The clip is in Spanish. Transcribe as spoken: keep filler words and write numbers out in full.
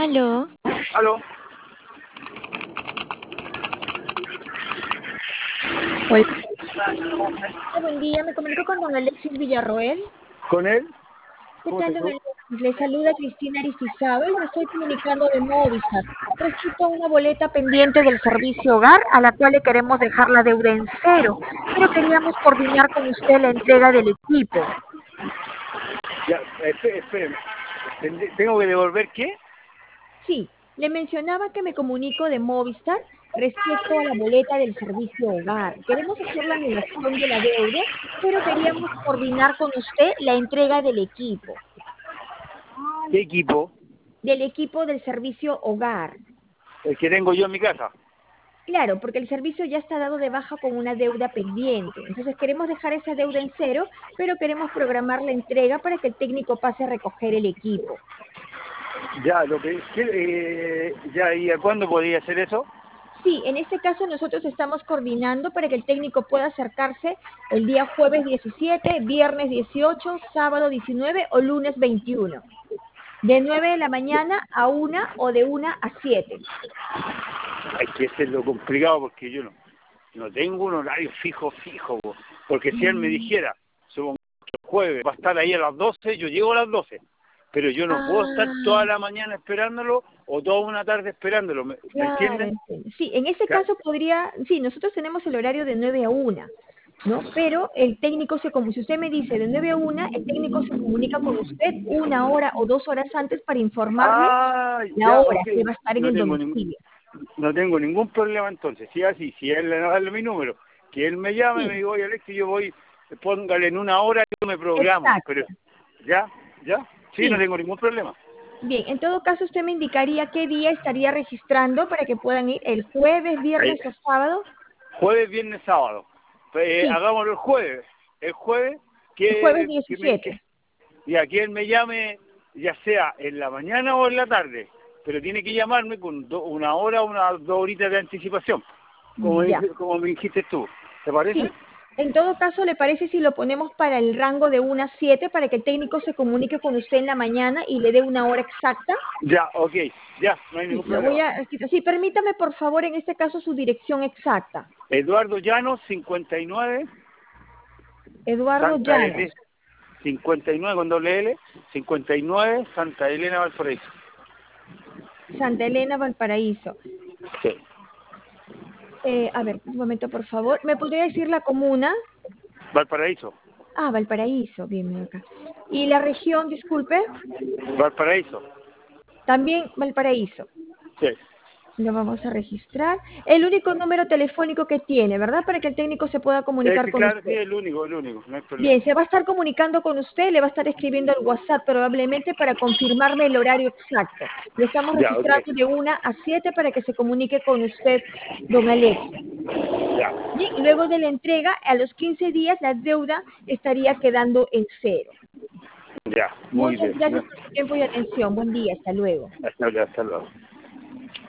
Aló. Aló. Hola, buen día. Me comunico con don Alexis Villarroel. ¿Con él? ¿Qué ¿Cómo tal, estás don tú? Alexis? Le saluda Cristina Aristizábal. Me estoy comunicando de Movistar respecto a una boleta pendiente del servicio hogar a la cual le queremos dejar la deuda en cero, pero queríamos coordinar con usted la entrega del equipo. Ya, espé- espéreme. Tend- ¿Tengo que devolver qué? Sí, le mencionaba que me comunico de Movistar respecto a la boleta del servicio hogar. Queremos hacer la anulación de la deuda, pero queríamos coordinar con usted la entrega del equipo, ¿Qué equipo? del equipo del servicio hogar. El que tengo yo en mi casa. Claro, porque el servicio ya está dado de baja con una deuda pendiente. Entonces queremos dejar esa deuda en cero, pero queremos programar la entrega para que el técnico pase a recoger el equipo. Ya, lo que... ¿qué, eh, ya, ¿y a cuándo podría hacer eso? Sí, en este caso nosotros estamos coordinando para que el técnico pueda acercarse el día jueves diecisiete, viernes dieciocho, sábado diecinueve o lunes veintiuno, de nueve de la mañana a una o de una a siete. Hay que hacerlo complicado porque yo no, no tengo un horario fijo, fijo. po. Porque si él me dijera, supongamos que el jueves va a estar ahí a las doce, yo llego a las doce. Pero yo no puedo estar toda Ah, la mañana esperándolo o toda una tarde esperándolo. ¿Me, me claro, entienden? entiendo. Sí, en ese Ca- caso podría, sí, nosotros tenemos el horario de nueve a una, ¿no? Pero el técnico se, como si usted me dice de nueve a una, el técnico se comunica con usted una hora o dos horas antes para informarle Ah, la ya, hora ok. que va a estar en No el tengo ningún... domicilio. No tengo ningún problema entonces, si es así, si él le da mi número, que él me llame y me Sí, diga, oye Alexis, yo voy, póngale en una hora y yo me programo, pero exacto. ya, ya, sí, no Sí, tengo ningún problema. bien, en todo caso usted me indicaría qué día estaría registrando para que puedan ir el jueves, Ahí, viernes o sábado. jueves, viernes, sábado, Eh, Sí, hagámoslo el jueves, el jueves el jueves que, que, me, que, diecisiete. y a que él me llame, ya sea en la mañana o en la tarde, pero tiene que llamarme con do- una hora o unas dos horitas de anticipación, como, Ya. dice- como me dijiste tú, ¿te parece? Sí, en todo caso, ¿le parece si lo ponemos para el rango de una a siete para que el técnico se comunique con usted en la mañana y le dé una hora exacta? Ya, ok, ya, no hay Sí, ningún lo voy problema. a... Sí, permítame, por favor, en este caso, su dirección exacta. Eduardo Llanos, cincuenta y nueve, Eduardo Santa L, Llanos, cincuenta y nueve con doble L, cincuenta y nueve, Santa Elena, Valparaíso. Santa Elena, Valparaíso. Sí. Eh, a ver, un momento, por favor. ¿Me podría decir la comuna? Valparaíso, Ah, Valparaíso, bien, bien acá. ¿Y la región, disculpe? Valparaíso. También Valparaíso. Sí. Lo vamos a registrar. El único número telefónico que tiene, ¿verdad? Para que el técnico se pueda comunicar Este, con claro, sí, usted. el único, el único, no hay problema. Bien, se va a estar comunicando con usted, le va a estar escribiendo al WhatsApp probablemente para confirmarme el horario exacto. Lo estamos Ya, ok, registrando de una a siete para que se comunique con usted, don Alexis. ya, Bien, y luego de la entrega, a los quince días, la deuda estaría quedando en cero. ya, muy Muchas bien. gracias por su tiempo y atención. Buen día, hasta luego. Hasta luego. Hasta luego.